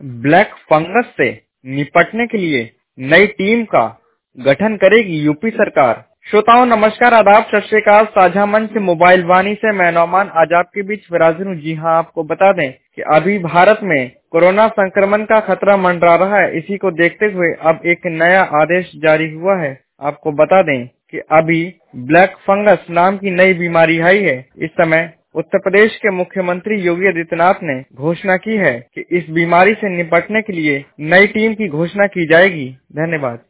Black fungus से निपटने के लिए नई टीम का गठन करेगी यूपी सरकार। श्रोताओं नमस्कार, आदाब, सत श्री अकाल। साझा मंच मोबाइल वाणी से मैं नौमान आज आपके बीच हाजिर हूँ। जी हाँ, आपको बता दें कि अभी भारत में कोरोना संक्रमण का खतरा मंडरा रहा है। इसी को देखते हुए अब एक नया आदेश जारी हुआ है। आपको बता दें कि अभी ब्लैक फंगस नाम की नई बीमारी आई है। इस समय उत्तर प्रदेश के मुख्यमंत्री योगी आदित्यनाथ ने घोषणा की है कि इस बीमारी से निपटने के लिए नई टीम की घोषणा की जाएगी। धन्यवाद।